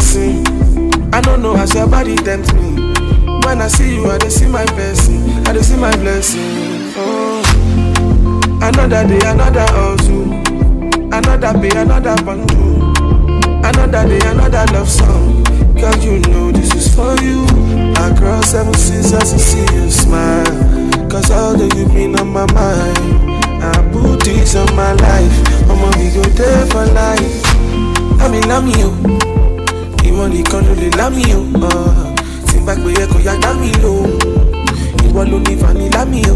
blessing. I don't know how your body tempt me. When I see you, I dey see my blessing. I dey see my blessing. Oh, another day, another hustle. Another pay, another bundle. Another day, another love song. Girl, you know this is for you. I cross 7 seas just to see you smile. Cause all that you've been on my mind. I put this on my life. I'ma be go there for life. Lami yo. Ìwọ nìkan ló lè lámì yo. Tí n bá gbé yẹ kó yá dá mi lò. Ìwọ ló ní fani lámì yo.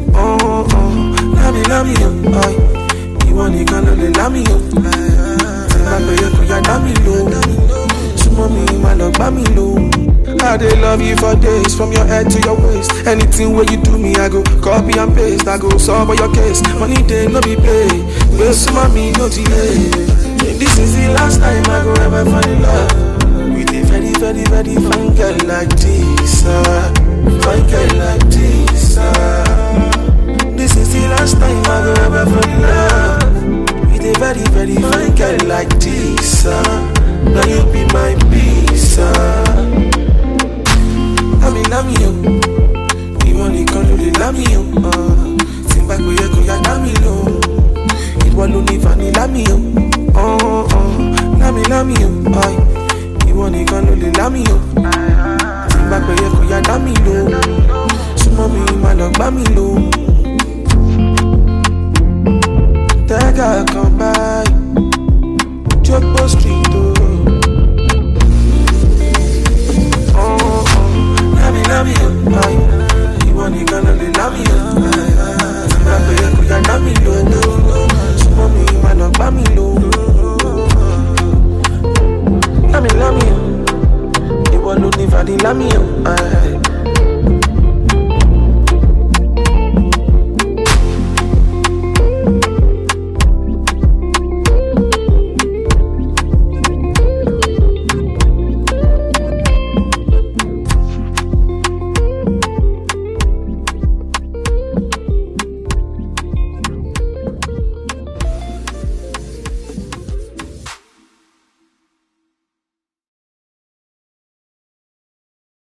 Lámì yo. Ìwọ nìkan ló lè lámì yo. Tí n bá gbé yẹ kó yá dá mi lò. Súnmọ́ mi má lọ gbá mi lò. I dey love you for days, from your head to your waist. Anything where you do me, I go copy and paste. I go solve all your case. Money day no be pay. Well, some me no delay. This is the last time I go ever fall in love with a very, very, very fine girl like this. Fine girl like this. This is the last time I go ever fall in love with a very, very fine girl like this. Now you be my peace. Lámì yo, ìwọ nìkan ló lè lámì yo. Tí n bá gbé yẹ kó yá dá mi lò. Ìwọ ló ní fani lámì yo. Lámì yo, ìwọ nìkan ló lè lámì yo. Tí n bá gbé yẹ kó yá dá mi lò. Súnmọ́ mi má lọ gbá mi lò. Tẹ́gà kan báyìí, Jogbo Street o. Lámì yo, ìwọ nìkan ló lè lámì yo. Tí n bá gbé yẹ kó yá dá mi lò. Súnmọ́ mi má lọ gbá mi lò. Lámì yo, ìwọ ló ní fàdí lámì yo.